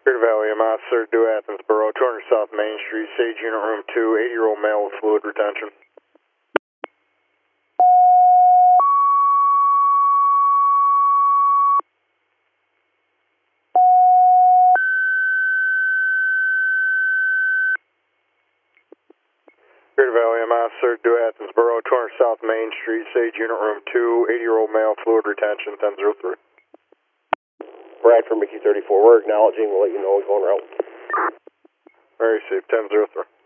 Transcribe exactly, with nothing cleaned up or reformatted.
Greater Valley, M I, sir, due Athens Borough, two hundred South Main Street, Sage Unit Room two, eighty-year-old male with fluid retention. Greater Valley, M I, sir, due Athens Borough, two hundred South Main Street, Sage Unit Room two, eighty-year-old male, fluid retention, ten oh three. Brad from Mickey thirty-four, we're acknowledging, we'll let you know we're going route. Very safe, ten oh three.